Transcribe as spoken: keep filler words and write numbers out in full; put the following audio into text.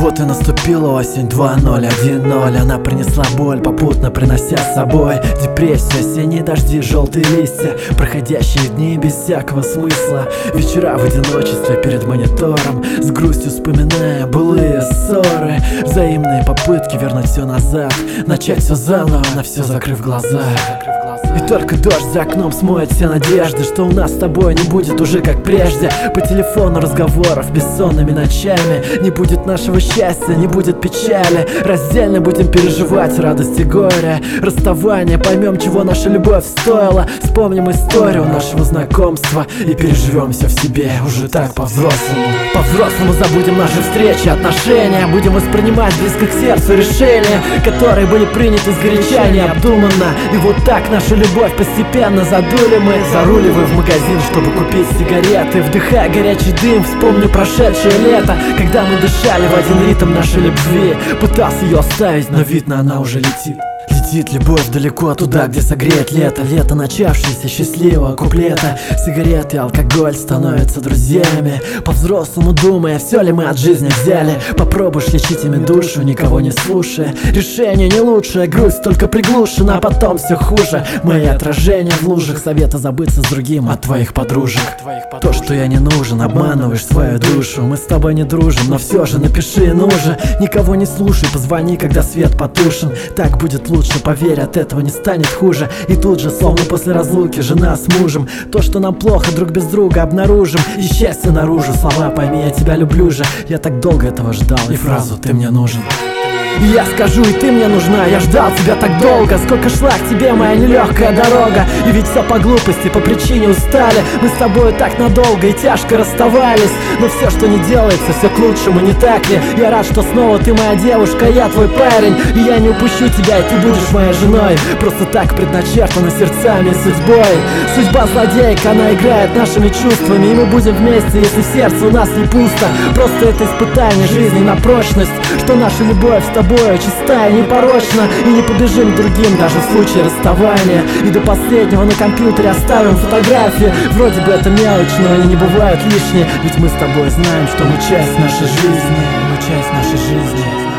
Вот и наступила осень два ноль один ноль. Она принесла боль, попутно принося с собой депрессию, осенние дожди, желтые листья, проходящие дни без всякого смысла. Вечера в одиночестве перед монитором, с грустью вспоминая былые ссоры, взаимные попытки вернуть все назад, начать все заново, на все закрыв глаза. И только дождь за окном смоет все надежды, что у нас с тобой не будет уже как прежде. По телефону разговоров бессонными ночами, не будет нашего счастья, не будет печали. Раздельно будем переживать радость и горе, расставание, поймем, чего наша любовь стоила. Вспомним историю нашего знакомства и переживем все в себе уже так по-взрослому. По-взрослому забудем наши встречи, отношения, будем воспринимать близко к сердцу решения, которые были приняты сгоряча, необдуманно. И вот так наша любовь постепенно задули мы, заруливая в магазин, чтобы купить сигареты. Вдыхая горячий дым, вспомню прошедшее лето, когда мы дышали в один ритм нашей любви. Пытался ее оставить, но видно, она уже летит. Летит любовь далеко туда, где согреет лето. Лето начавшееся счастливого куплета. Сигареты и алкоголь становятся друзьями. По-взрослому думая, все ли мы от жизни взяли. Попробуешь лечить ими душу, никого не слушая. Решение не лучшее, грусть только приглушена, а потом все хуже. Мои отражения в лужах, совета забыться с другим от твоих подружек. То, что я не нужен, обманываешь свою душу. Мы с тобой не дружим, но все же напиши, ну же. Никого не слушай, позвони, когда свет потушен. Так будет лучше, поверь, от этого не станет хуже. И тут же, словно после разлуки, жена с мужем, то, что нам плохо друг без друга, обнаружим. И счастье наружу, слова пойми, я тебя люблю же. Я так долго этого ждал, и фразу «ты мне нужен». И я скажу, и ты мне нужна, я ждал тебя так долго. Сколько шла к тебе моя нелегкая дорога. И ведь все по глупости, по причине устали. Мы с тобой так надолго и тяжко расставались. Но все, что не делается, все к лучшему, не так ли? Я рад, что снова ты моя девушка, я твой парень. И я не упущу тебя, и ты будешь моей женой. Просто так предначертано сердцами и судьбой. Судьба злодейка, она играет нашими чувствами. И мы будем вместе, если в сердце у нас не пусто. Просто это испытание жизни на прочность, что наша любовь с тобой чистая, непорочна. И не побежим к другим даже в случае расставания. И до последнего на компьютере оставим фотографии. Вроде бы это мелочь, но они не бывают лишние. Ведь мы с тобой знаем, что мы часть нашей жизни. Мы часть нашей жизни.